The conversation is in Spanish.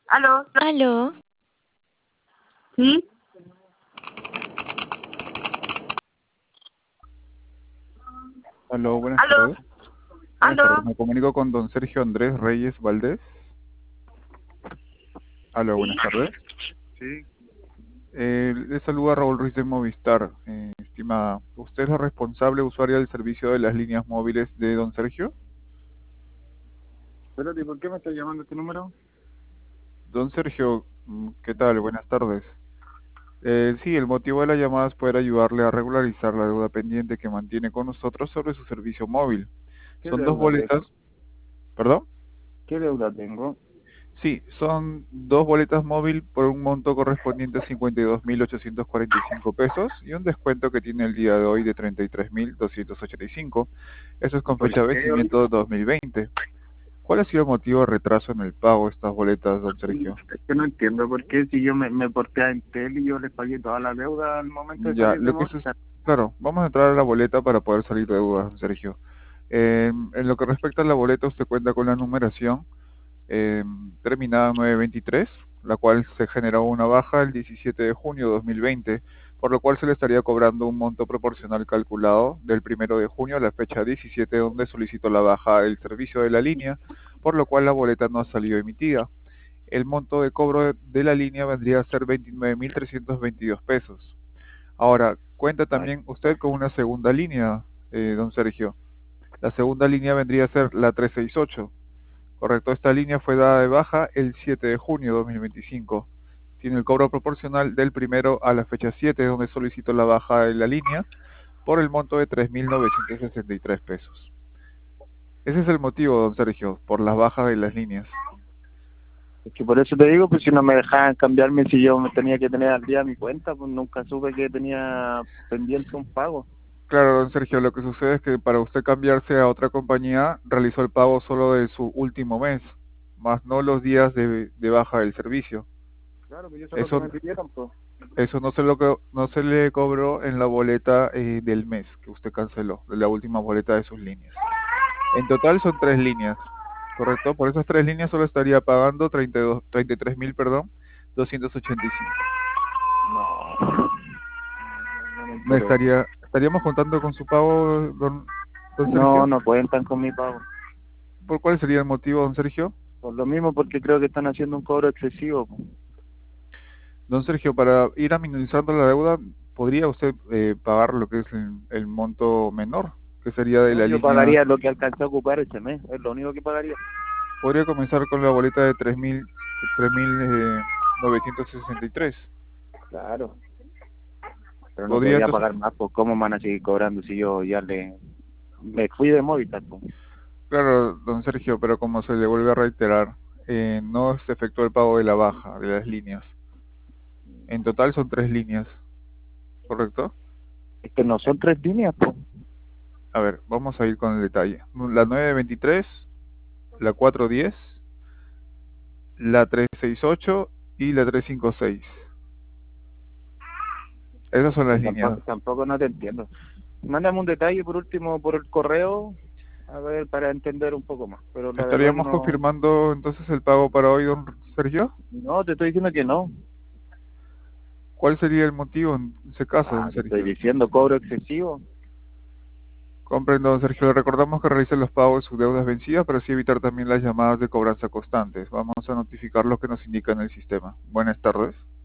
Aló, Aló, ¿sí? Aló, buenas Aló, tardes. Buenas tardes, aló. me comunico con don Sergio Andrés Reyes Valdés. Aló, Sí, buenas tardes. Sí, Le saluda Raúl Ruiz de Movistar. Estimada, ¿usted es la responsable usuaria del servicio de las líneas móviles de don Sergio? espérate, ¿por qué me está llamando este número? Don Sergio, ¿qué tal? Buenas tardes. Sí, el motivo de la llamada es poder ayudarle a regularizar la deuda pendiente que mantiene con nosotros sobre su servicio móvil. ¿Qué Son dos deuda tengo? boletas, ¿perdón? ¿Qué deuda tengo? Sí, son dos boletas móvil por un monto correspondiente a 52.845 pesos y un descuento que tiene el día de hoy de 33.285. Eso es ¿Y con por fecha de qué hoy? vencimiento 2020. ¿Cuál ha sido el motivo de retraso en el pago de estas boletas, don Sergio? Es que no entiendo por qué si yo me porté a Entel y yo les pagué toda la deuda al momento de Ya, salir de lo que es, Movistar. claro, vamos a entrar a la boleta para poder salir de dudas, don Sergio. En lo que respecta a la boleta, usted cuenta con la numeración eh, terminada en 923, la cual se generó una baja el 17 de junio de 2020, por lo cual se le estaría cobrando un monto proporcional calculado del 1 de junio a la fecha 17, donde solicitó la baja del servicio de la línea, por lo cual la boleta no ha salido emitida. El monto de cobro de la línea vendría a ser 29.322 pesos. Ahora, cuenta Ay, también usted con una segunda línea, don Sergio. La segunda línea vendría a ser la 368. Correcto, esta línea fue dada de baja el 7 de junio de 2025. Tiene el cobro proporcional del 1 a la fecha 7, donde solicitó la baja de la línea por el monto de 3.963 pesos. Ese es el motivo, don Sergio, por las bajas de las líneas. es que por eso te digo, pues si no me dejaban cambiarme, si yo me tenía que tener al día mi cuenta, pues nunca supe que tenía pendiente un pago. Claro, don Sergio, lo que sucede es que para usted cambiarse a otra compañía, realizó el pago solo de su último mes, más no los días de baja del servicio. Claro, pues eso es lo que Eso me pidieron, pues. Eso no se le cobró en la boleta del mes que usted canceló, de la última boleta de sus líneas. En total son tres líneas, ¿correcto? Por esas tres líneas solo estaría pagando 33.000, perdón, 285. No, no me Me interesa. estaríamos contando con su pago, don No, Sergio. no cuentan con mi pago. ¿Por cuál sería el motivo, don Sergio? Por lo mismo, porque creo que están haciendo un cobro excesivo, po. Don Sergio, para ir minimizando la deuda, ¿podría usted pagar lo que es el monto menor, que sería de No, la yo línea? pagaría lo que alcancé a ocupar ese mes, es lo único que pagaría. Podría comenzar con la boleta de 3.963. Claro, pero no Podría podría entonces, pagar más, pues cómo me van a seguir cobrando si yo ya me fui de Movistar, pues. claro, don Sergio, pero como se le vuelve a reiterar, no se efectuó el pago de la baja de las líneas. En total son tres líneas, ¿correcto? Es que no son tres líneas, pues. A ver, vamos a ir con el detalle. La 923, la 410, la 368 y la 356. Esas son las líneas. Tampoco no te entiendo. Mándame un detalle por último por el correo, a ver, para entender un poco más, pero la verdad que ¿Estaríamos no, confirmando entonces el pago para hoy, don Sergio? no, te estoy diciendo que no. ¿Cuál sería el motivo en ese caso, don Te estoy Sergio? diciendo cobro excesivo. Comprendo, don Sergio. Le recordamos que realice los pagos de sus deudas vencidas, pero sí evitar también las llamadas de cobranza constantes. Vamos a notificar lo que nos indica en el sistema. Buenas tardes.